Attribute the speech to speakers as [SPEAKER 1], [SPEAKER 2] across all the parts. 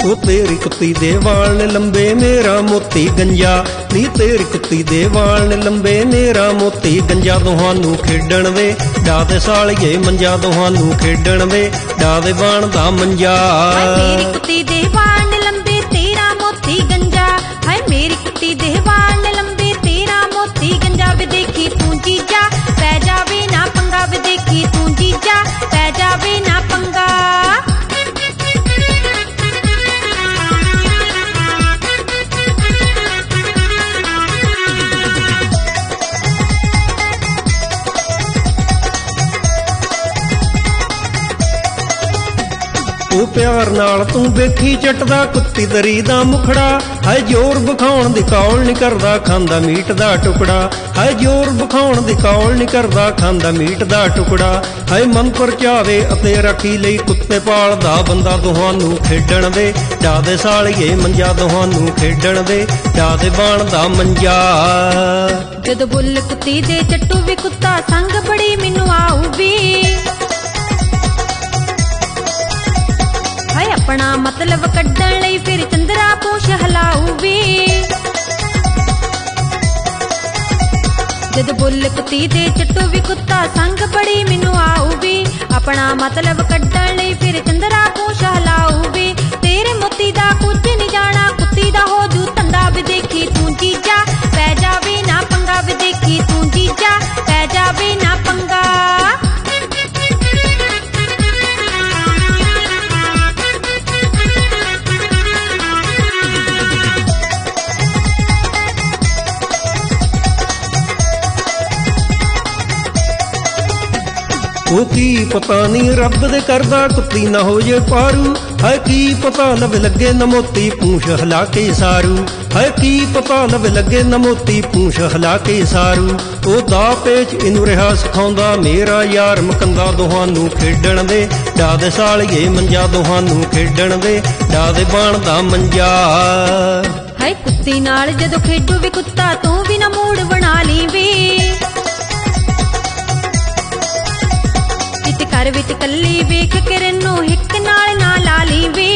[SPEAKER 1] ਉਹ ਤੇਰੀ ਕੁੱਤੀ ਦੇ ਵਾਲ ਨੇ ਲੰਬੇ ਮੇਰਾ ਮੋਤੀ ਗੰਜਾ, ਨੀ ਤੇਰੀ ਕੁੱਤੀ ਦੇ ਵਾਲ ਨੇ ਲੰਬੇ ਮੇਰਾ ਮੋਤੀ ਗੰਜਾ। ਦੋਹਾਂ ਨੂੰ ਖੇਡਣ ਵੇ ਡਾ ਦੇ ਸਾਲੀਏ ਮੰਜਾ, ਦੋਹਾਂ ਨੂੰ ਖੇਡਣ ਵੇ ਡਾ ਦੇ ਬਾਣ ਦਾ ਮੰਜਾ।
[SPEAKER 2] ਮੇਰੀ ਕੁੱਤੀ ਦੇ ਵਾਲ ਨੇ ਲੰਬੇ ਤੇਰਾ ਮੋਤੀ ਗੰਜਾ, ਹਾਏ ਮੇਰੀ ਕੁੱਤੀ ਦੇ ਵਾਲ ਨੇ ਲੰਬੇ ਤੇਰਾ ਮੋਤੀ ਗੰਜਾ। ਵੇ ਦੇਖੀ ਤੂੰ ਜੀਜਾ ਪੈ ਜਾਵੇ ਨਾ ਪੰਗਾ, ਵੇ ਦੇਖੀ ਤੂੰ ਜੀਜਾ ਪੈ ਜਾਵੇ ਨਾ ਪੰਗਾ।
[SPEAKER 1] ਉਹ ਪਿਆਰ ਨਾਲ ਤੂੰ ਵੇਖੀ ਚੱਟਦਾ ਕੁੱਤੀ ਦਰੀ ਦਾ ਮੁਖੜਾ, ਹਾਏ ਜ਼ੋਰ ਵਿਖਾਉਣ ਦੀ ਕੌਲ ਨੀ ਕਰਦਾ ਖਾਂਦਾ ਮੀਟ ਦਾ ਟੁਕੜਾ, ਹਾਏ ਜ਼ੋਰ ਵਿਖਾਉਣ ਦੀ ਕੌਲ ਨੀ ਕਰਦਾ ਖਾਂਦਾ ਮੀਟ ਦਾ ਟੁਕੜਾ। ਹਾਏ ਮਨ ਪਰਚਾਵੇ ਅਤੇ ਰੱਖੀ ਲਈ ਕੁੱਤੇ ਪਾਲਦਾ ਬੰਦਾ, ਦੋਹਾਂ ਨੂੰ ਖੇਡਣ ਦੇ ਡਾ ਦੇ ਸਾਲੀਏ ਮੰਜਾ, ਦੋਹਾਂ ਨੂੰ ਖੇਡਣ ਦੇ ਡਾ ਦੇ ਬਾਣ ਦਾ ਮੰਜਾ।
[SPEAKER 2] ਜਦੋਂ ਬੁੱਲ ਕੁੱਤੀ ਦੇ ਚੱਟੂ ਵੀ ਕੁੱਤਾ ਸੰਗ ਬੜੀ ਮੈਨੂੰ ਆਊਗੀ, ਹਾਏ ਆਪਣਾ ਮਤਲਬ ਕੱਢਣ ਲਈ ਫਿਰ ਚੰਦਰਾ ਪੂਛ ਹਿਲਾਊਗੀ। ਜਦ ਬੁੱਲ ਕੁੱਤੀ ਦੇ ਚੱਟੂ ਵੀ ਕੁੱਤਾ ਸੰਗ ਬੜੀ ਮੈਨੂੰ ਆਊਗੀ, ਆਪਣਾ ਮਤਲਬ ਕੱਢਣ ਲਈ ਫਿਰ ਚੰਦਰਾ ਪੂਛ ਹਿਲਾਊਗੀ। ਤੇਰੇ ਮੋਤੀ ਦਾ ਕੁਝ ਨਹੀਂ ਜਾਣਾ ਕੁੱਤੀ ਦਾ ਹੋ ਜੂ ਧੰਦਾ, ਵੀ ਦੇਖੀ ਤੂੰ ਜੀਜਾ ਪੈ ਜਾਵੇ ਨਾ ਪੰਗਾ, ਵੀ ਦੇਖੀ ਤੂੰ ਜੀਜਾ ਪੈ ਜਾਵੇ ਨਾ ਪੰਗਾ।
[SPEAKER 1] ਉਹ ਕੀ ਪਤਾ ਨੀ ਰੱਬ ਦੇ ਕਰਦਾ ਕੁੱਤੀ ਨਾ ਹੋ ਜੇ ਪਾਰੂ, ਹਾਏ ਕੀ ਪਤਾ ਲਵੇ ਲੱਗੇ ਨਾ ਮੋਤੀ ਪੂੰਛ ਹਿਲਾ ਕੇ ਸਾਰੂ, ਹਾਏ ਕੀ ਪਤਾ ਲਵੇ ਲੱਗੇ ਨਾ ਮੋਤੀ ਪੂੰਛ ਹਿਲਾ ਕੇ ਸਾਰੂ। ਉਹ ਦਾ ਪੇਚ ਇਹਨੂੰ ਰਿਹਾ ਸਿਖਾਉਂਦਾ ਮੇਰਾ ਯਾਰ ਮਕੰਦਾ, ਦੋਹਾਂ ਨੂੰ ਖੇਡਣ ਦੇ ਡਾ ਦੇ ਸਾਲੀਏ ਮੰਜਾ, ਦੋਹਾਂ ਨੂੰ ਖੇਡਣ ਦੇ ਡਾ ਦੇ ਬਾਣ ਦਾ ਮੰਜਾ।
[SPEAKER 2] ਹਾਏ ਕੁੱਤੀ ਨਾਲ ਜਦੋਂ ਖੇਡੂ ਵੀ ਕੁੱਤਾ ਤੂੰ ਵੀ ਨਾ ਮੂਡ ਬਣਾ ਲਈ ਵੇ, ਘਰ ਵਿੱਚ ਕੱਲੀ ਵੇਖ ਕੇ ਨੂੰ ਹਿੱਕ ਨਾਲ ਨਾ ਲਾ ਲਈ ਵੇ।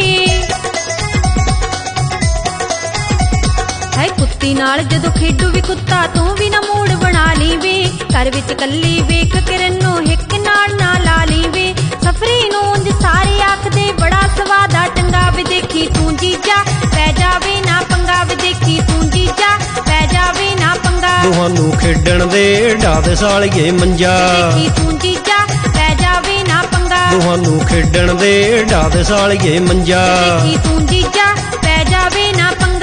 [SPEAKER 2] ਹਾਏ ਕੁੱਤੀ ਨਾਲ ਜਦੋਂ ਖੇਡੂ ਵੀ ਕੁੱਤਾ ਤੂੰ ਵੀ ਨਾ ਮੂਡ ਬਣਾ ਲਈ ਵੇ, ਘਰ ਵਿੱਚ ਕੱਲੀ ਵੇਖ ਕੇ ਨੂੰ ਹਿੱਕ ਨਾਲ ਨਾ ਲਾ ਲਈ ਵੇ। ਸਫਰੀ ਨੂੰ ਉਂਝ ਸਾਰੇ ਆਖਦੇ ਬੜਾ ਸਵਾਦਾ ਟੰਗਾ, ਵੀ ਦੇਖੀ ਤੂੰ ਜੀਜਾ ਪੈ ਜਾਵੇ ਨਾ ਪੰਗਾ, ਵੀ ਦੇਖੀ ਤੂੰ ਜੀਜਾ ਪੈ ਜਾਵੇ ਨਾ ਪੰਗਾ।
[SPEAKER 1] ਦੋਹਾਂ ਨੂੰ ਖੇਡਣ ਦੇ ਡਾ ਦੇ ਸਾਲੀਏ ਮੰਜਾ,
[SPEAKER 2] ਦੇਖੀ ਤੂੰ ਜੀਜਾ ਪੈ ਜਾਵੇ ਨਾ ਪੰਗਾ।
[SPEAKER 1] ਦੋਹਾਂ ਨੂੰ ਖੇਡਣ ਦੇ ਡਾ ਦੇ ਸਾਲੀਏ ਮੰਜਾ,
[SPEAKER 2] ਦੇਖੀ ਤੂੰ ਜੀਜਾ ਪੈ ਜਾਵੇ ਨਾ ਪੰਗਾ।